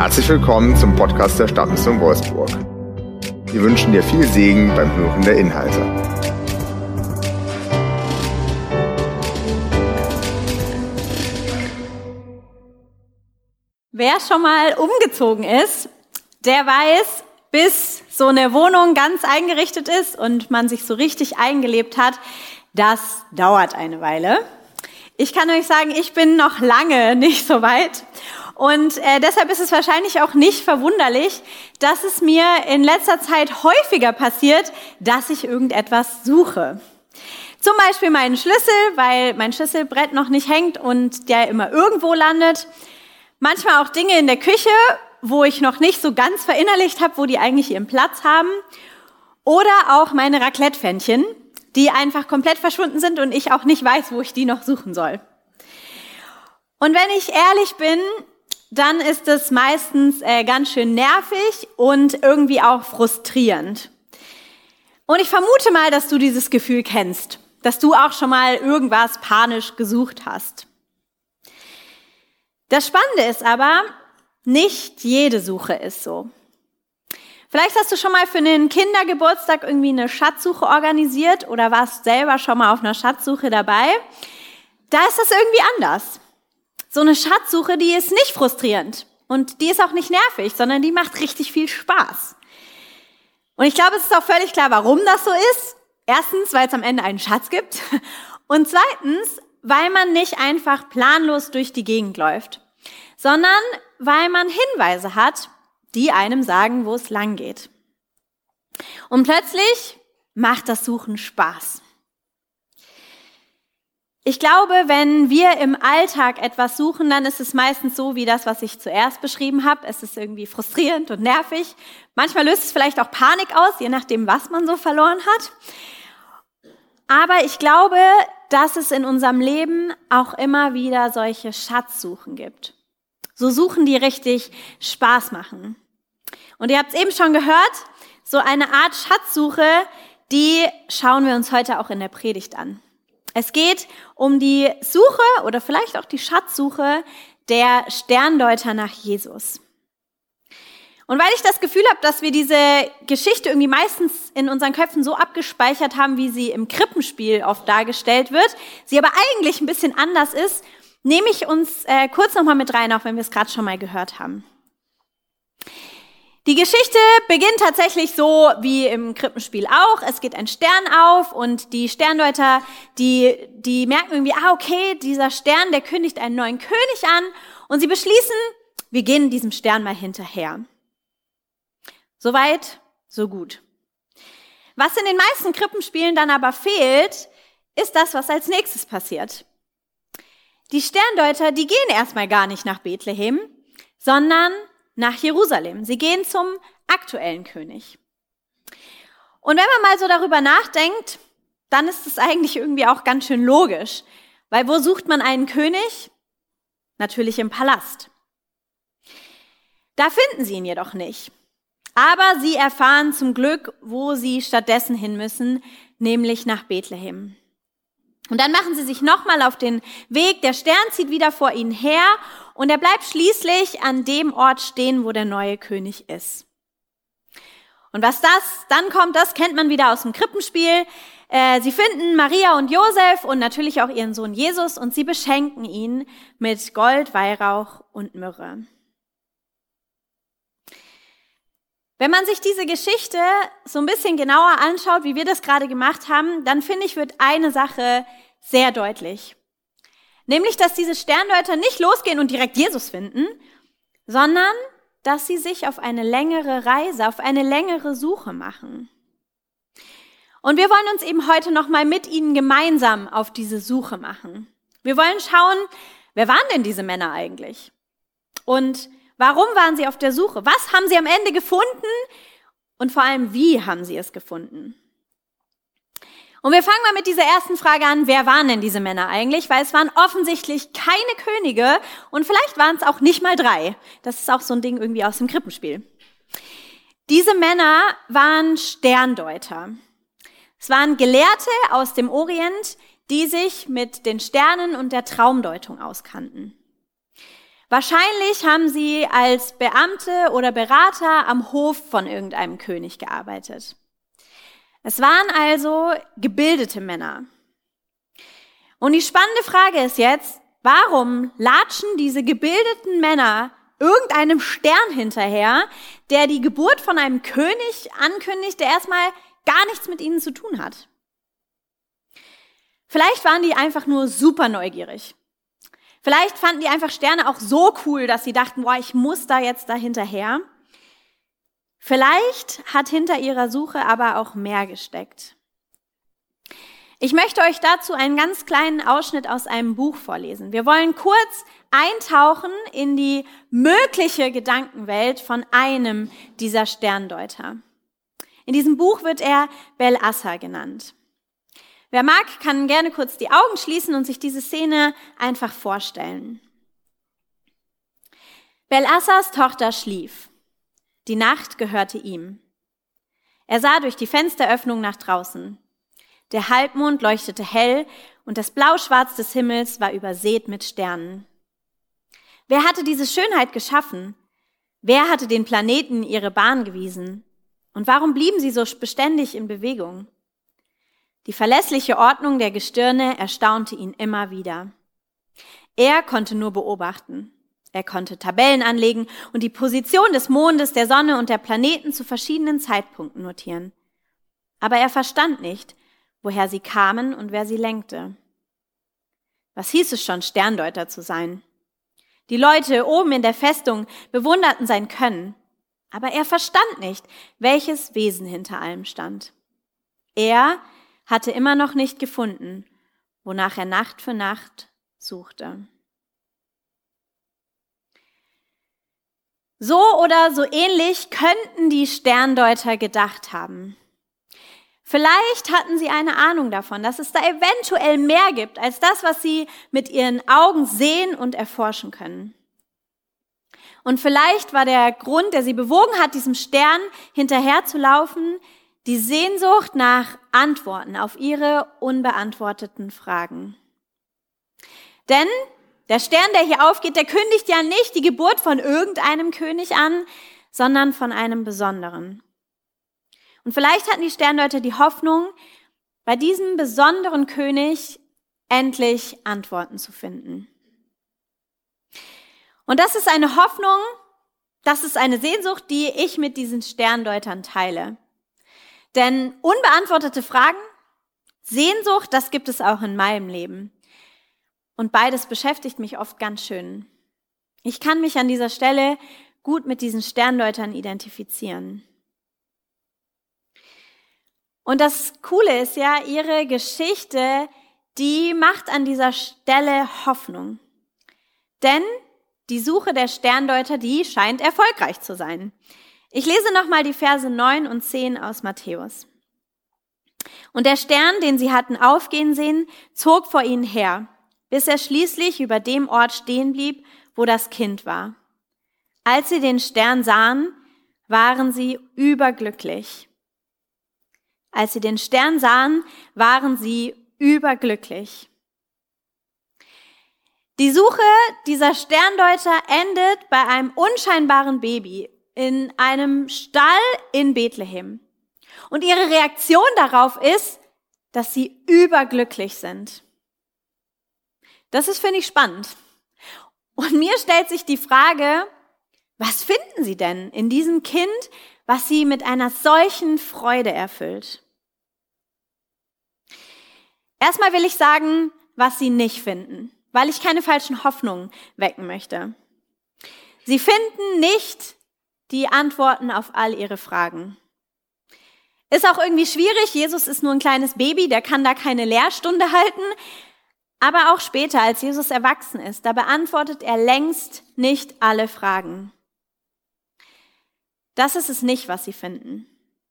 Herzlich willkommen zum Podcast der Stadtmission Wolfsburg. Wir wünschen dir viel Segen beim Hören der Inhalte. Wer schon mal umgezogen ist, der weiß, bis so eine Wohnung ganz eingerichtet ist und man sich so richtig eingelebt hat, das dauert eine Weile. Ich kann euch sagen, ich bin noch lange nicht so weit. Und deshalb ist es wahrscheinlich auch nicht verwunderlich, dass es mir in letzter Zeit häufiger passiert, dass ich irgendetwas suche. Zum Beispiel meinen Schlüssel, weil mein Schlüsselbrett noch nicht hängt und der immer irgendwo landet. Manchmal auch Dinge in der Küche, wo ich noch nicht so ganz verinnerlicht habe, wo die eigentlich ihren Platz haben. Oder auch meine Raclette-Pfännchen, die einfach komplett verschwunden sind und ich auch nicht weiß, wo ich die noch suchen soll. Und wenn ich ehrlich bin, dann ist es meistens ganz schön nervig und irgendwie auch frustrierend. Und ich vermute mal, dass du dieses Gefühl kennst, dass du auch schon mal irgendwas panisch gesucht hast. Das Spannende ist aber, nicht jede Suche ist so. Vielleicht hast du schon mal für einen Kindergeburtstag irgendwie eine Schatzsuche organisiert oder warst selber schon mal auf einer Schatzsuche dabei. Da ist das irgendwie anders. So eine Schatzsuche, die ist nicht frustrierend und die ist auch nicht nervig, sondern die macht richtig viel Spaß. Und ich glaube, es ist auch völlig klar, warum das so ist. Erstens, weil es am Ende einen Schatz gibt und zweitens, weil man nicht einfach planlos durch die Gegend läuft, sondern weil man Hinweise hat, die einem sagen, wo es lang geht. Und plötzlich macht das Suchen Spaß. Ich glaube, wenn wir im Alltag etwas suchen, dann ist es meistens so wie das, was ich zuerst beschrieben habe. Es ist irgendwie frustrierend und nervig. Manchmal löst es vielleicht auch Panik aus, je nachdem, was man so verloren hat. Aber ich glaube, dass es in unserem Leben auch immer wieder solche Schatzsuchen gibt. So Suchen, die richtig Spaß machen. Und ihr habt es eben schon gehört, so eine Art Schatzsuche, die schauen wir uns heute auch in der Predigt an. Es geht um die Suche oder vielleicht auch die Schatzsuche der Sterndeuter nach Jesus. Und weil ich das Gefühl habe, dass wir diese Geschichte irgendwie meistens in unseren Köpfen so abgespeichert haben, wie sie im Krippenspiel oft dargestellt wird, sie aber eigentlich ein bisschen anders ist, nehme ich uns kurz nochmal mit rein, auch wenn wir es gerade schon mal gehört haben. Die Geschichte beginnt tatsächlich so wie im Krippenspiel auch. Es geht ein Stern auf und die Sterndeuter, die merken irgendwie, okay, dieser Stern, der kündigt einen neuen König an und sie beschließen, wir gehen diesem Stern mal hinterher. Soweit, so gut. Was in den meisten Krippenspielen dann aber fehlt, ist das, was als nächstes passiert. Die Sterndeuter, die gehen erstmal gar nicht nach Bethlehem, sondern nach Jerusalem. Sie gehen zum aktuellen König. Und wenn man mal so darüber nachdenkt, dann ist es eigentlich irgendwie auch ganz schön logisch. Weil wo sucht man einen König? Natürlich im Palast. Da finden sie ihn jedoch nicht. Aber sie erfahren zum Glück, wo sie stattdessen hin müssen, nämlich nach Bethlehem. Und dann machen sie sich nochmal auf den Weg, der Stern zieht wieder vor ihnen her und er bleibt schließlich an dem Ort stehen, wo der neue König ist. Und was das dann kommt, das kennt man wieder aus dem Krippenspiel. Sie finden Maria und Josef und natürlich auch ihren Sohn Jesus und sie beschenken ihn mit Gold, Weihrauch und Myrrhe. Wenn man sich diese Geschichte so ein bisschen genauer anschaut, wie wir das gerade gemacht haben, dann finde ich, wird eine Sache sehr deutlich. Nämlich, dass diese Sterndeuter nicht losgehen und direkt Jesus finden, sondern dass sie sich auf eine längere Reise, auf eine längere Suche machen. Und wir wollen uns eben heute nochmal mit ihnen gemeinsam auf diese Suche machen. Wir wollen schauen, wer waren denn diese Männer eigentlich? Und warum waren sie auf der Suche? Was haben sie am Ende gefunden? Und vor allem, wie haben sie es gefunden? Und wir fangen mal mit dieser ersten Frage an, wer waren denn diese Männer eigentlich? Weil es waren offensichtlich keine Könige und vielleicht waren es auch nicht mal 3. Das ist auch so ein Ding irgendwie aus dem Krippenspiel. Diese Männer waren Sterndeuter. Es waren Gelehrte aus dem Orient, die sich mit den Sternen und der Traumdeutung auskannten. Wahrscheinlich haben sie als Beamte oder Berater am Hof von irgendeinem König gearbeitet. Es waren also gebildete Männer. Und die spannende Frage ist jetzt, warum latschen diese gebildeten Männer irgendeinem Stern hinterher, der die Geburt von einem König ankündigt, der erstmal gar nichts mit ihnen zu tun hat? Vielleicht waren die einfach nur super neugierig. Vielleicht fanden die einfach Sterne auch so cool, dass sie dachten, boah, ich muss da jetzt da hinterher. Vielleicht hat hinter ihrer Suche aber auch mehr gesteckt. Ich möchte euch dazu einen ganz kleinen Ausschnitt aus einem Buch vorlesen. Wir wollen kurz eintauchen in die mögliche Gedankenwelt von einem dieser Sterndeuter. In diesem Buch wird er Bel-Assar genannt. Wer mag, kann gerne kurz die Augen schließen und sich diese Szene einfach vorstellen. Bel-Assars Tochter schlief. Die Nacht gehörte ihm. Er sah durch die Fensteröffnung nach draußen. Der Halbmond leuchtete hell und das Blauschwarz des Himmels war übersät mit Sternen. Wer hatte diese Schönheit geschaffen? Wer hatte den Planeten ihre Bahn gewiesen? Und warum blieben sie so beständig in Bewegung? Die verlässliche Ordnung der Gestirne erstaunte ihn immer wieder. Er konnte nur beobachten. Er konnte Tabellen anlegen und die Position des Mondes, der Sonne und der Planeten zu verschiedenen Zeitpunkten notieren. Aber er verstand nicht, woher sie kamen und wer sie lenkte. Was hieß es schon, Sterndeuter zu sein? Die Leute oben in der Festung bewunderten sein Können, aber er verstand nicht, welches Wesen hinter allem stand. Er hatte immer noch nicht gefunden, wonach er Nacht für Nacht suchte. So oder so ähnlich könnten die Sterndeuter gedacht haben. Vielleicht hatten sie eine Ahnung davon, dass es da eventuell mehr gibt als das, was sie mit ihren Augen sehen und erforschen können. Und vielleicht war der Grund, der sie bewogen hat, diesem Stern hinterherzulaufen, die Sehnsucht nach Antworten auf ihre unbeantworteten Fragen. Denn der Stern, der hier aufgeht, der kündigt ja nicht die Geburt von irgendeinem König an, sondern von einem besonderen. Und vielleicht hatten die Sterndeuter die Hoffnung, bei diesem besonderen König endlich Antworten zu finden. Und das ist eine Hoffnung, das ist eine Sehnsucht, die ich mit diesen Sterndeutern teile. Denn unbeantwortete Fragen, Sehnsucht, das gibt es auch in meinem Leben. Und beides beschäftigt mich oft ganz schön. Ich kann mich an dieser Stelle gut mit diesen Sterndeutern identifizieren. Und das Coole ist ja, ihre Geschichte, die macht an dieser Stelle Hoffnung. Denn die Suche der Sterndeuter, die scheint erfolgreich zu sein. Ich lese nochmal die Verse 9 und 10 aus Matthäus. Und der Stern, den sie hatten aufgehen sehen, zog vor ihnen her, bis er schließlich über dem Ort stehen blieb, wo das Kind war. Als sie den Stern sahen, waren sie überglücklich. Als sie den Stern sahen, waren sie überglücklich. Die Suche dieser Sterndeuter endet bei einem unscheinbaren Baby in einem Stall in Bethlehem. Und ihre Reaktion darauf ist, dass sie überglücklich sind. Das ist, finde ich, spannend. Und mir stellt sich die Frage, was finden sie denn in diesem Kind, was sie mit einer solchen Freude erfüllt? Erstmal will ich sagen, was sie nicht finden, weil ich keine falschen Hoffnungen wecken möchte. Sie finden nicht die Antworten auf all ihre Fragen. Ist auch irgendwie schwierig, Jesus ist nur ein kleines Baby, der kann da keine Lehrstunde halten. Aber auch später, als Jesus erwachsen ist, da beantwortet er längst nicht alle Fragen. Das ist es nicht, was sie finden.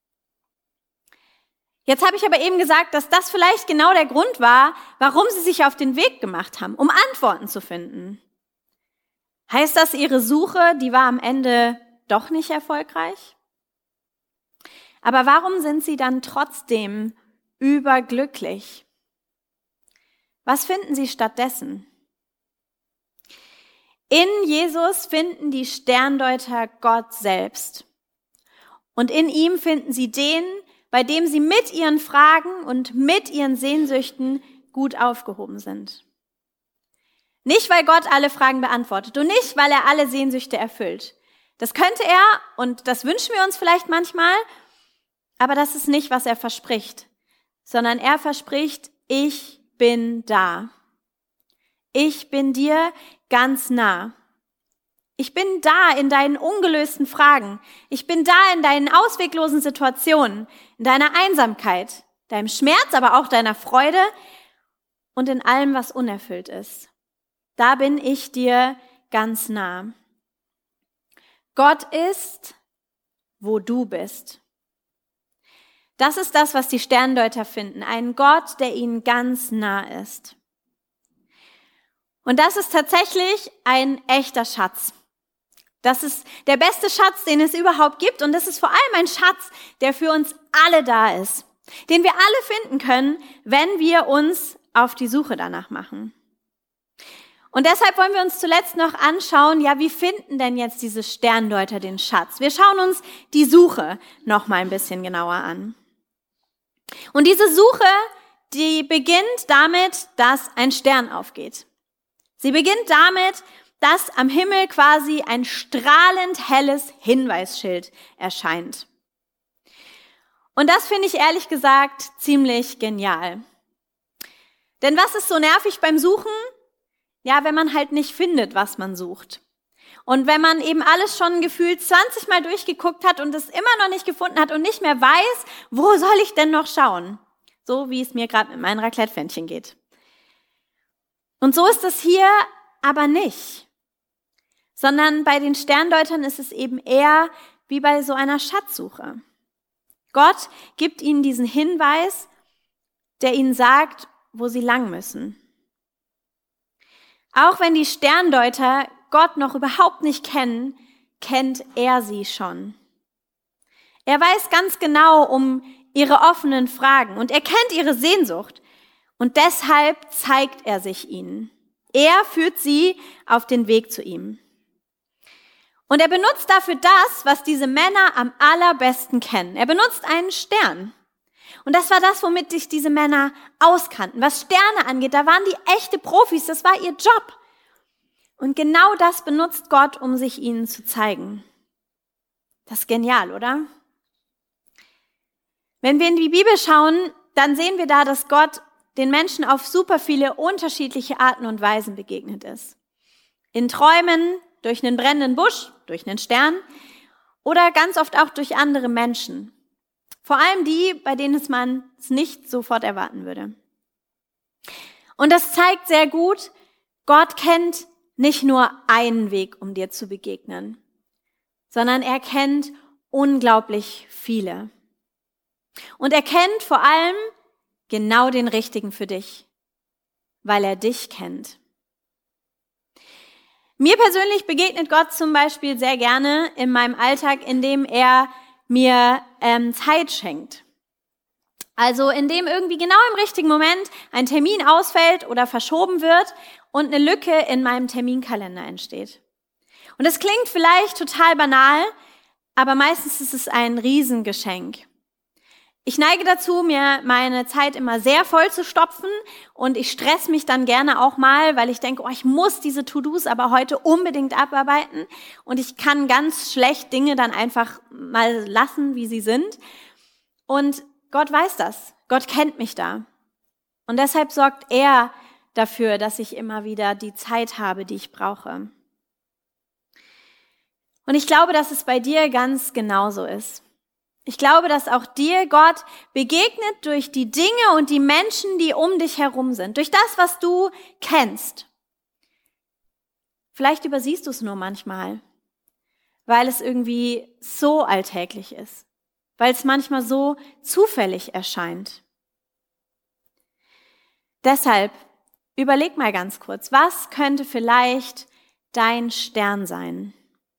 Jetzt habe ich aber eben gesagt, dass das vielleicht genau der Grund war, warum sie sich auf den Weg gemacht haben, um Antworten zu finden. Heißt das, ihre Suche, die war am Ende doch nicht erfolgreich? Aber warum sind sie dann trotzdem überglücklich? Was finden sie stattdessen? In Jesus finden die Sterndeuter Gott selbst. Und in ihm finden sie den, bei dem sie mit ihren Fragen und mit ihren Sehnsüchten gut aufgehoben sind. Nicht, weil Gott alle Fragen beantwortet und nicht, weil er alle Sehnsüchte erfüllt. Das könnte er und das wünschen wir uns vielleicht manchmal, aber das ist nicht, was er verspricht, sondern er verspricht, ich bin da. Ich bin dir ganz nah. Ich bin da in deinen ungelösten Fragen. Ich bin da in deinen ausweglosen Situationen, in deiner Einsamkeit, deinem Schmerz, aber auch deiner Freude und in allem, was unerfüllt ist. Da bin ich dir ganz nah. Gott ist, wo du bist. Das ist das, was die Sterndeuter finden. Einen Gott, der ihnen ganz nah ist. Und das ist tatsächlich ein echter Schatz. Das ist der beste Schatz, den es überhaupt gibt. Und das ist vor allem ein Schatz, der für uns alle da ist. Den wir alle finden können, wenn wir uns auf die Suche danach machen. Und deshalb wollen wir uns zuletzt noch anschauen, ja, wie finden denn jetzt diese Sterndeuter den Schatz? Wir schauen uns die Suche noch mal ein bisschen genauer an. Und diese Suche, die beginnt damit, dass ein Stern aufgeht. Sie beginnt damit, dass am Himmel quasi ein strahlend helles Hinweisschild erscheint. Und das finde ich ehrlich gesagt ziemlich genial. Denn was ist so nervig beim Suchen? Ja, wenn man halt nicht findet, was man sucht. Und wenn man eben alles schon gefühlt 20 Mal durchgeguckt hat und es immer noch nicht gefunden hat und nicht mehr weiß, wo soll ich denn noch schauen? So wie es mir gerade mit meinen Raclette-Pfännchen geht. Und so ist es hier aber nicht. Sondern bei den Sterndeutern ist es eben eher wie bei so einer Schatzsuche. Gott gibt ihnen diesen Hinweis, der ihnen sagt, wo sie lang müssen. Auch wenn die Sterndeuter Gott noch überhaupt nicht kennen, kennt er sie schon. Er weiß ganz genau um ihre offenen Fragen und er kennt ihre Sehnsucht und deshalb zeigt er sich ihnen. Er führt sie auf den Weg zu ihm. Und er benutzt dafür das, was diese Männer am allerbesten kennen. Er benutzt einen Stern. Und das war das, womit sich diese Männer auskannten. Was Sterne angeht, da waren die echte Profis, das war ihr Job. Und genau das benutzt Gott, um sich ihnen zu zeigen. Das ist genial, oder? Wenn wir in die Bibel schauen, dann sehen wir da, dass Gott den Menschen auf super viele unterschiedliche Arten und Weisen begegnet ist. In Träumen, durch einen brennenden Busch, durch einen Stern oder ganz oft auch durch andere Menschen. Vor allem die, bei denen man es nicht sofort erwarten würde. Und das zeigt sehr gut, Gott kennt nicht nur einen Weg, um dir zu begegnen, sondern er kennt unglaublich viele. Und er kennt vor allem genau den Richtigen für dich, weil er dich kennt. Mir persönlich begegnet Gott zum Beispiel sehr gerne in meinem Alltag, indem er mir Zeit schenkt. Also indem irgendwie genau im richtigen Moment ein Termin ausfällt oder verschoben wird und eine Lücke in meinem Terminkalender entsteht. Und das klingt vielleicht total banal, aber meistens ist es ein Riesengeschenk. Ich neige dazu, mir meine Zeit immer sehr voll zu stopfen und ich stress mich dann gerne auch mal, weil ich denke, ich muss diese To-Dos aber heute unbedingt abarbeiten und ich kann ganz schlecht Dinge dann einfach mal lassen, wie sie sind. Und Gott weiß das. Gott kennt mich da. Und deshalb sorgt er dafür, dass ich immer wieder die Zeit habe, die ich brauche. Und ich glaube, dass es bei dir ganz genauso ist. Ich glaube, dass auch dir Gott begegnet durch die Dinge und die Menschen, die um dich herum sind, durch das, was du kennst. Vielleicht übersiehst du es nur manchmal, weil es irgendwie so alltäglich ist, weil es manchmal so zufällig erscheint. Deshalb überleg mal ganz kurz, was könnte vielleicht dein Stern sein?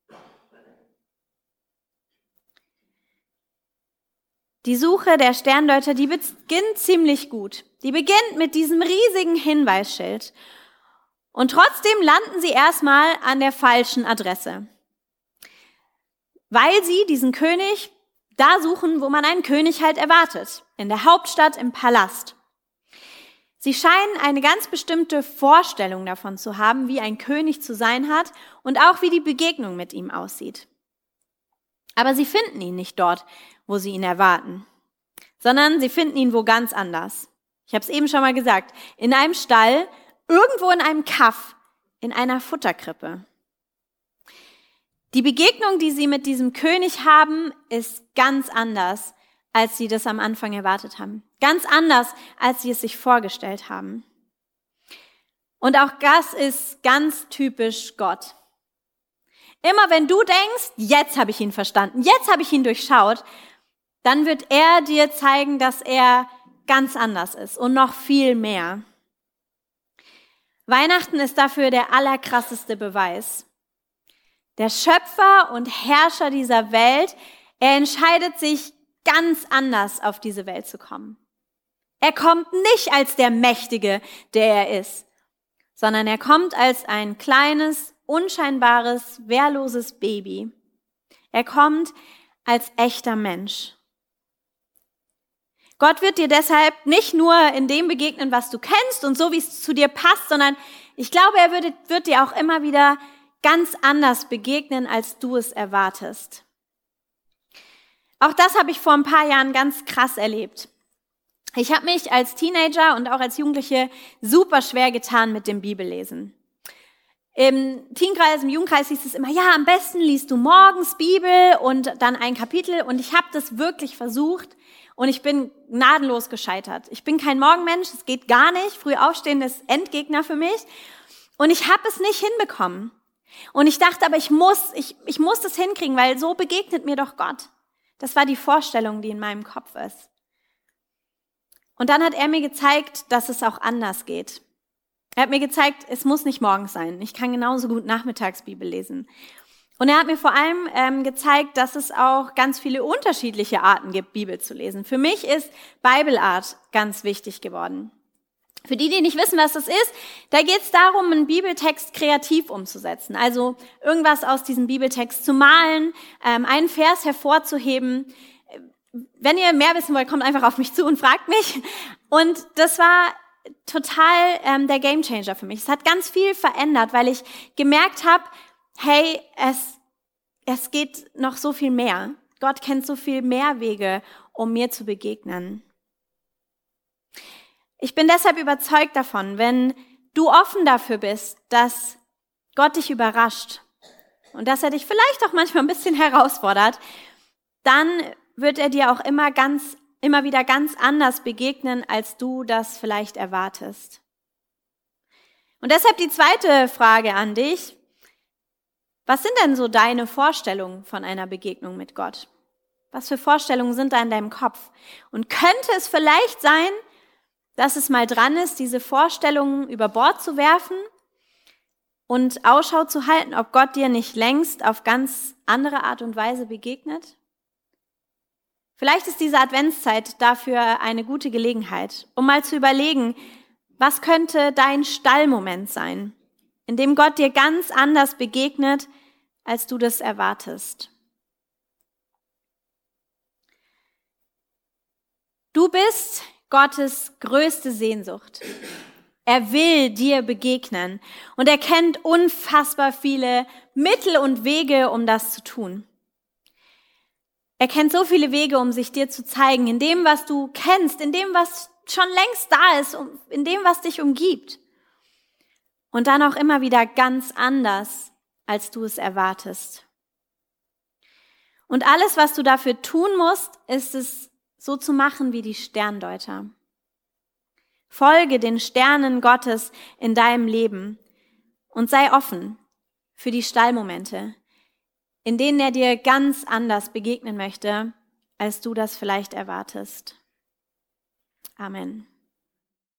Die Suche der Sterndeuter, die beginnt ziemlich gut. Die beginnt mit diesem riesigen Hinweisschild. Und trotzdem landen sie erstmal an der falschen Adresse, weil sie diesen König da suchen, wo man einen König halt erwartet, in der Hauptstadt, im Palast. Sie scheinen eine ganz bestimmte Vorstellung davon zu haben, wie ein König zu sein hat und auch wie die Begegnung mit ihm aussieht. Aber sie finden ihn nicht dort, wo sie ihn erwarten, sondern sie finden ihn wo ganz anders. Ich habe es eben schon mal gesagt, in einem Stall, irgendwo in einem Kaff, in einer Futterkrippe. Die Begegnung, die sie mit diesem König haben, ist ganz anders, als sie das am Anfang erwartet haben. Ganz anders, als sie es sich vorgestellt haben. Und auch das ist ganz typisch Gott. Immer wenn du denkst, jetzt habe ich ihn verstanden, jetzt habe ich ihn durchschaut, dann wird er dir zeigen, dass er ganz anders ist und noch viel mehr. Weihnachten ist dafür der allerkrasseste Beweis. Der Schöpfer und Herrscher dieser Welt, er entscheidet sich ganz anders auf diese Welt zu kommen. Er kommt nicht als der Mächtige, der er ist, sondern er kommt als ein kleines, unscheinbares, wehrloses Baby. Er kommt als echter Mensch. Gott wird dir deshalb nicht nur in dem begegnen, was du kennst und so, wie es zu dir passt, sondern ich glaube, er wird dir auch immer wieder ganz anders begegnen, als du es erwartest. Auch das habe ich vor ein paar Jahren ganz krass erlebt. Ich habe mich als Teenager und auch als Jugendliche super schwer getan mit dem Bibellesen. Im Teenkreis, im Jugendkreis hieß es immer, ja, am besten liest du morgens Bibel und dann ein Kapitel. Und ich habe das wirklich versucht und ich bin gnadenlos gescheitert. Ich bin kein Morgenmensch, es geht gar nicht. Früh aufstehen ist Endgegner für mich. Und ich habe es nicht hinbekommen. Und ich dachte, aber ich muss das hinkriegen, weil so begegnet mir doch Gott. Das war die Vorstellung, die in meinem Kopf ist. Und dann hat er mir gezeigt, dass es auch anders geht. Er hat mir gezeigt, es muss nicht morgens sein. Ich kann genauso gut nachmittags Bibel lesen. Und er hat mir vor allem gezeigt, dass es auch ganz viele unterschiedliche Arten gibt, Bibel zu lesen. Für mich ist Bible Art ganz wichtig geworden. Für die nicht wissen, was das ist, da geht es darum, einen Bibeltext kreativ umzusetzen. Also irgendwas aus diesem Bibeltext zu malen, einen Vers hervorzuheben. Wenn ihr mehr wissen wollt, kommt einfach auf mich zu und fragt mich. Und das war total der Gamechanger für mich. Es hat ganz viel verändert, weil ich gemerkt habe, hey, es geht noch so viel mehr. Gott kennt so viel mehr Wege, um mir zu begegnen. Ich bin deshalb überzeugt davon, wenn du offen dafür bist, dass Gott dich überrascht und dass er dich vielleicht auch manchmal ein bisschen herausfordert, dann wird er dir auch immer wieder ganz anders begegnen, als du das vielleicht erwartest. Und deshalb die zweite Frage an dich. Was sind denn so deine Vorstellungen von einer Begegnung mit Gott? Was für Vorstellungen sind da in deinem Kopf? Und könnte es vielleicht sein, dass es mal dran ist, diese Vorstellungen über Bord zu werfen und Ausschau zu halten, ob Gott dir nicht längst auf ganz andere Art und Weise begegnet? Vielleicht ist diese Adventszeit dafür eine gute Gelegenheit, um mal zu überlegen, was könnte dein Stallmoment sein, in dem Gott dir ganz anders begegnet, als du das erwartest. Du bist Gottes größte Sehnsucht. Er will dir begegnen und er kennt unfassbar viele Mittel und Wege, um das zu tun. Er kennt so viele Wege, um sich dir zu zeigen, in dem, was du kennst, in dem, was schon längst da ist, in dem, was dich umgibt. Und dann auch immer wieder ganz anders, als du es erwartest. Und alles, was du dafür tun musst, ist es so zu machen wie die Sterndeuter. Folge den Sternen Gottes in deinem Leben und sei offen für die Stallmomente, in denen er dir ganz anders begegnen möchte, als du das vielleicht erwartest. Amen.